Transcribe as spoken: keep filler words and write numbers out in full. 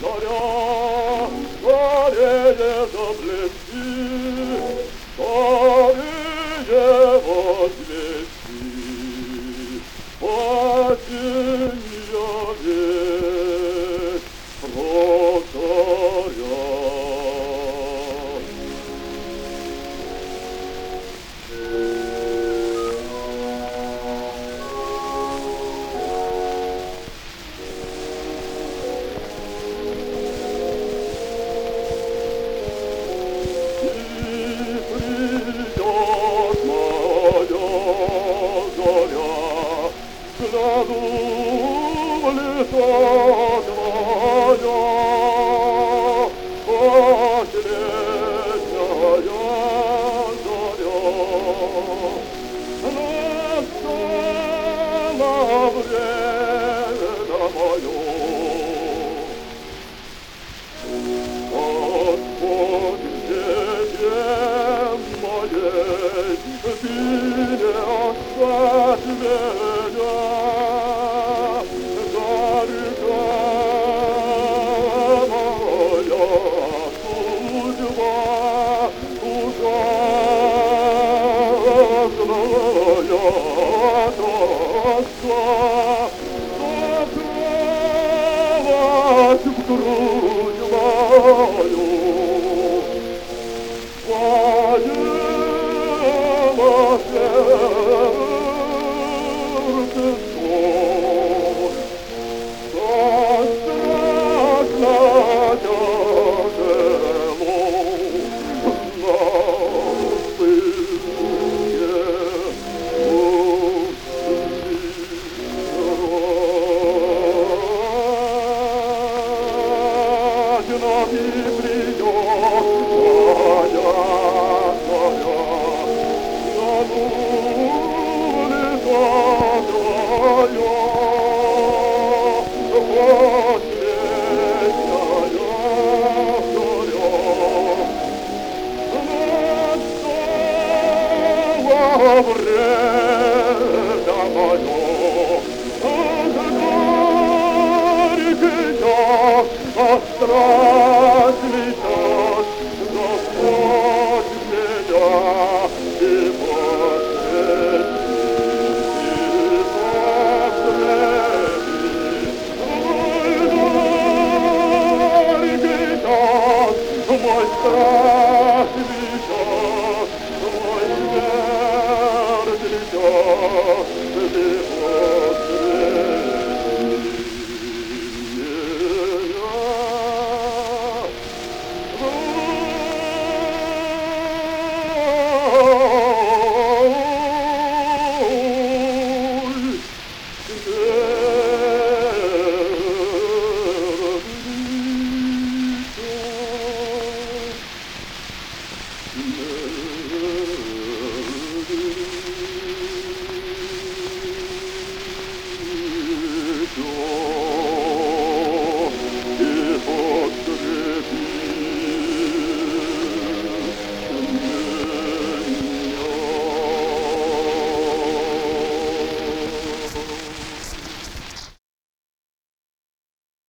заря, скорее заблести, скорее возвести. Осень я весь прозоря. Взгляду в лицо твое, последняя заря. Настало время мое. Господь, детям моей, ты не оставь меня. Закрылась в грудь мою, поела сердце соль, да страшно тяжело на спине. Но ты придешь, моя заря, забудь лицо твое, последняя заря. Настало время мое, страсть летят, Господь меня и последний, и последний. Мой дар летят, мой страсть